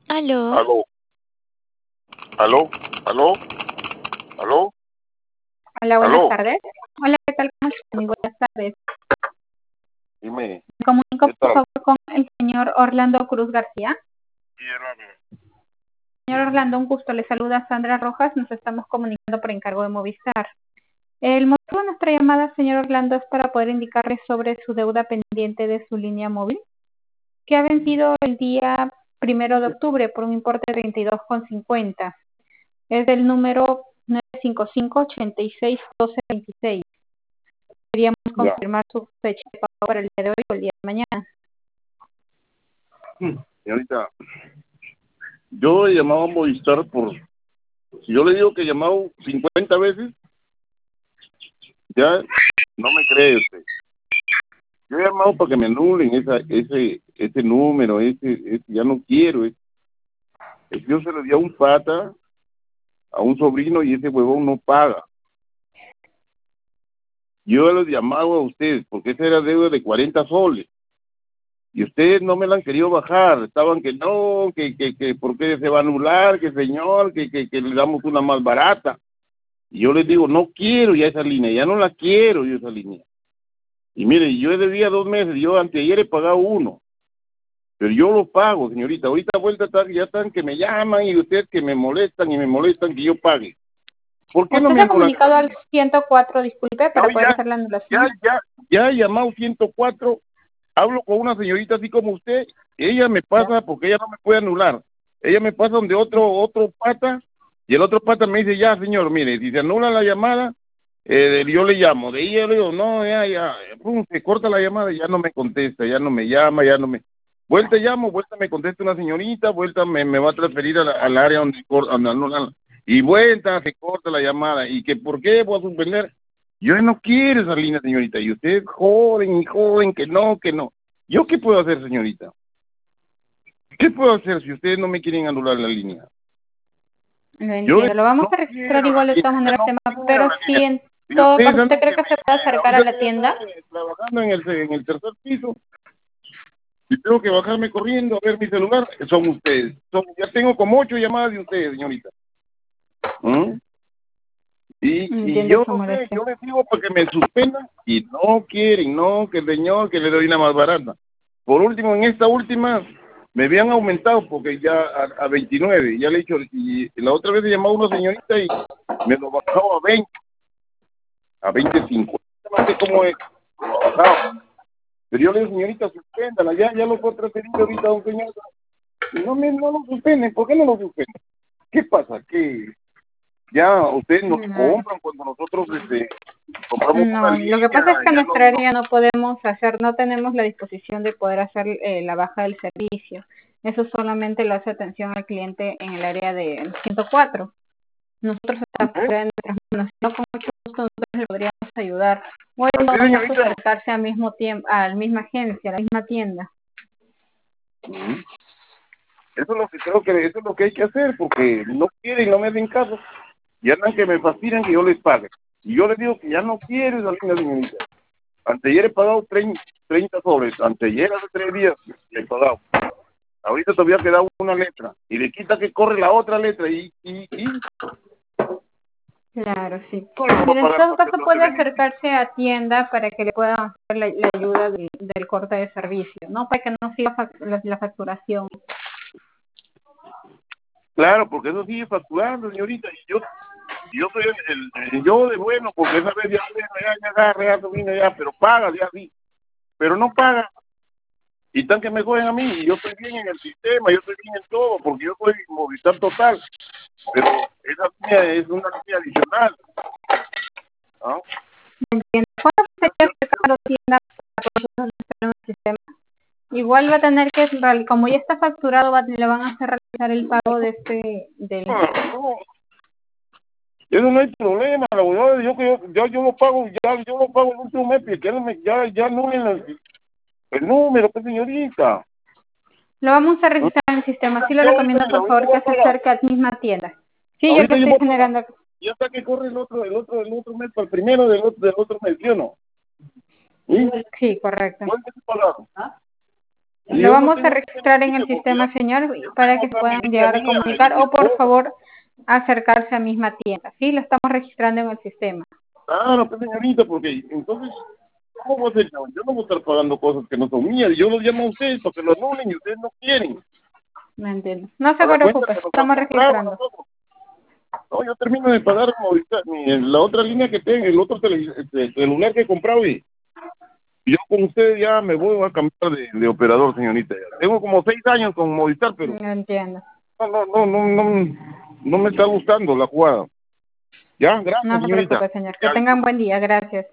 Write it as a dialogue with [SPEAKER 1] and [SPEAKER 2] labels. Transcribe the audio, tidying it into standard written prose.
[SPEAKER 1] Aló,
[SPEAKER 2] Aló, aló, aló, aló,
[SPEAKER 3] Hola, buenas
[SPEAKER 2] aló.
[SPEAKER 3] tardes. Hola, ¿qué tal? ¿Cómo están? Muy buenas tardes.
[SPEAKER 2] Dime,
[SPEAKER 3] Me comunico,
[SPEAKER 2] ¿qué
[SPEAKER 3] por
[SPEAKER 2] tal?
[SPEAKER 3] favor, con el señor Orlando Cruz García.
[SPEAKER 2] Sí, hermano.
[SPEAKER 3] Señor Orlando, un gusto. Le saluda Sandra Rojas. Nos estamos comunicando por encargo de Movistar. El motivo de nuestra llamada, señor Orlando, es para poder indicarle sobre su deuda pendiente de su línea móvil, que ha vencido el día 1 de octubre por un importe de 32,50. Es del número 955-86-1226. Queríamos
[SPEAKER 2] Ya.
[SPEAKER 3] confirmar su fecha de pago para el día de hoy o el día de mañana.
[SPEAKER 2] Señorita, yo he llamado a Movistar si yo le digo que he llamado 50 veces, ya no me cree usted. Yo he llamado para que me anulen ese número, ya no quiero. Yo se lo di a un pata, a un sobrino, y ese huevón no paga. Yo los llamado a ustedes porque esa era deuda de 40 soles. Y ustedes no me la han querido bajar, estaban que no, que por qué se va a anular, que señor, que le damos una más barata. Y yo les digo, no quiero ya esa línea, ya no la quiero yo esa línea. Y mire, yo debía 2 meses, yo anteayer he pagado uno, pero yo lo pago, señorita. Ahorita vuelta ya están que me llaman y ustedes que me molestan y me molestan que yo pague. ¿Por qué no
[SPEAKER 3] Usted
[SPEAKER 2] me
[SPEAKER 3] se ha
[SPEAKER 2] anulan esa
[SPEAKER 3] comunicado al
[SPEAKER 2] línea?
[SPEAKER 3] 104, disculpe,
[SPEAKER 2] Yo
[SPEAKER 3] para poder hacer la anulación.
[SPEAKER 2] ya he llamado 104. Hablo con una señorita así como usted, ella me pasa, porque ella no me puede anular, ella me pasa donde otro pata, y el otro pata me dice, ya señor, mire, si se anula la llamada, yo le llamo, de ella le digo, no, ya, pum, se corta la llamada y ya no me contesta, ya no me llama, ya no me, vuelta llamo, vuelta me contesta una señorita, vuelta me va a transferir al área donde anulan, y vuelta se corta la llamada, y que por qué voy a suspender. Yo no quiero esa línea, señorita, y ustedes joden y joden que no, que no. ¿Yo qué puedo hacer, señorita? ¿Qué puedo hacer si ustedes no me quieren anular la línea?
[SPEAKER 3] Lo
[SPEAKER 2] Yo
[SPEAKER 3] entiendo. Lo vamos
[SPEAKER 2] no
[SPEAKER 3] a registrar
[SPEAKER 2] quiero la
[SPEAKER 3] igual de
[SPEAKER 2] línea,
[SPEAKER 3] todas
[SPEAKER 2] yo
[SPEAKER 3] maneras,
[SPEAKER 2] no
[SPEAKER 3] tema,
[SPEAKER 2] quiero
[SPEAKER 3] pero
[SPEAKER 2] la
[SPEAKER 3] si
[SPEAKER 2] línea.
[SPEAKER 3] en
[SPEAKER 2] Y
[SPEAKER 3] todo
[SPEAKER 2] ustedes
[SPEAKER 3] caso
[SPEAKER 2] andan
[SPEAKER 3] usted cree
[SPEAKER 2] que
[SPEAKER 3] que se puede acercar a
[SPEAKER 2] ahorita
[SPEAKER 3] la
[SPEAKER 2] que ya
[SPEAKER 3] tienda.
[SPEAKER 2] estoy trabajando en el tercer piso, y tengo que bajarme corriendo a ver mi celular, son ustedes. Ya tengo como 8 llamadas de ustedes, señorita. ¿Mm? Y
[SPEAKER 3] Entiendo
[SPEAKER 2] yo
[SPEAKER 3] su
[SPEAKER 2] no sé,
[SPEAKER 3] molestia.
[SPEAKER 2] yo les digo para que me suspendan y no quieren, no, que el señor que le doy una más barata. Por último, en esta última me habían aumentado porque ya a 29, ya le he dicho, y la otra vez he llamado a una señorita y me lo bajaba a 25. No sé cómo es, lo ha bajado. Pero yo le digo, señorita, suspéndala, ya lo puedo transferir ahorita a un señor. Y no lo suspenden, ¿por qué no lo suspenden? ¿Qué pasa? ¿Que ya ustedes nos
[SPEAKER 3] Claro.
[SPEAKER 2] compran cuando nosotros compramos una
[SPEAKER 3] No, lo que
[SPEAKER 2] línea?
[SPEAKER 3] pasa es que en
[SPEAKER 2] Ya
[SPEAKER 3] nuestra área no podemos hacer, no tenemos la disposición de poder hacer la baja del servicio. Eso solamente lo hace atención al cliente en el área de 104. Nosotros estamos
[SPEAKER 2] ¿eh?
[SPEAKER 3] fuera de nuestras manos, no con mucho gusto nosotros le podríamos ayudar. O en
[SPEAKER 2] Así,
[SPEAKER 3] todo caso
[SPEAKER 2] señorita.
[SPEAKER 3] acercarse al mismo tiempo, a la misma agencia, a la misma tienda.
[SPEAKER 2] Ujú. Eso es lo que creo que eso es lo que hay que hacer, porque no quieren, no me hacen caso. Y andan que me fastidian que yo les pague. Y yo les digo que ya no quiero esa línea, señorita. Anteayer he pagado 30 soles. Anteayer hace 3 días he pagado. Ahorita todavía queda una letra. Y le quita que corre la otra letra. Y
[SPEAKER 3] Claro, sí.
[SPEAKER 2] no le voy a
[SPEAKER 3] Mira, en
[SPEAKER 2] pagar
[SPEAKER 3] todo
[SPEAKER 2] para que
[SPEAKER 3] caso
[SPEAKER 2] otro se
[SPEAKER 3] puede
[SPEAKER 2] venga.
[SPEAKER 3] acercarse a tienda para que le puedan hacer la ayuda del corte de servicio, ¿no? Para que no siga la facturación.
[SPEAKER 2] Claro, porque eso sigue facturando, señorita. Y yo soy yo de bueno, porque esa vez ya agarra, ya vino ya, pero paga, ya sí. Pero no paga. Y tan que me joden a mí, y yo estoy bien en el sistema, yo estoy bien en todo, porque yo soy Movistar Total, pero esa línea es una línea adicional, ¿no?
[SPEAKER 3] Entiendo. ¿Cuándo se estaría acercando a tienda para poder hacer en el sistema? Igual va a tener que, como ya está facturado, le van a hacer realizar el pago de del...
[SPEAKER 2] No, eso no hay problema, la verdad, yo lo pago, yo lo pago el último mes, porque ya no es el número, pues señorita.
[SPEAKER 3] Lo vamos a
[SPEAKER 2] ¿No?
[SPEAKER 3] registrar en el sistema. Sí le
[SPEAKER 2] Yo
[SPEAKER 3] recomiendo, por
[SPEAKER 2] ahorita
[SPEAKER 3] favor,
[SPEAKER 2] voy
[SPEAKER 3] que
[SPEAKER 2] a
[SPEAKER 3] se
[SPEAKER 2] pagar,
[SPEAKER 3] acerque a la misma tienda. Sí, yo lo
[SPEAKER 2] ahorita yo
[SPEAKER 3] estoy
[SPEAKER 2] voy a pagar,
[SPEAKER 3] generando.
[SPEAKER 2] y hasta que corre el otro mes, para el primero del otro mes, ¿sí o no? ¿Sí?
[SPEAKER 3] Sí, correcto.
[SPEAKER 2] ¿Cuánto se pagaron? Y
[SPEAKER 3] Lo
[SPEAKER 2] yo no
[SPEAKER 3] vamos a
[SPEAKER 2] tengo
[SPEAKER 3] registrar en el
[SPEAKER 2] porque
[SPEAKER 3] sistema,
[SPEAKER 2] yo
[SPEAKER 3] señor, para que
[SPEAKER 2] tengo
[SPEAKER 3] se
[SPEAKER 2] otra mi
[SPEAKER 3] puedan
[SPEAKER 2] línea
[SPEAKER 3] llegar a
[SPEAKER 2] mía
[SPEAKER 3] comunicar
[SPEAKER 2] mi
[SPEAKER 3] o por
[SPEAKER 2] esposa.
[SPEAKER 3] favor acercarse a misma tienda. Sí, lo estamos registrando en el sistema.
[SPEAKER 2] Claro, pues señorita, porque entonces, ¿cómo voy a hacer yo? Yo no voy a estar pagando cosas que no son mías. Yo los llamo a ustedes para que lo anulen y ustedes no quieren.
[SPEAKER 3] No entiendo. No se
[SPEAKER 2] A la cuenta
[SPEAKER 3] preocupe,
[SPEAKER 2] que nos han
[SPEAKER 3] estamos
[SPEAKER 2] comprado a
[SPEAKER 3] registrando.
[SPEAKER 2] nosotros. No, yo termino de pagar la otra línea que tengo, el otro celular que he comprado y yo con ustedes ya me voy a cambiar de operador, señorita. Tengo como 6 años con Movistar, pero
[SPEAKER 3] No entiendo.
[SPEAKER 2] no me está gustando la jugada. Ya, gracias,
[SPEAKER 3] No se
[SPEAKER 2] señorita.
[SPEAKER 3] preocupe, señor. Que
[SPEAKER 2] Ya,
[SPEAKER 3] tengan buen día. Gracias.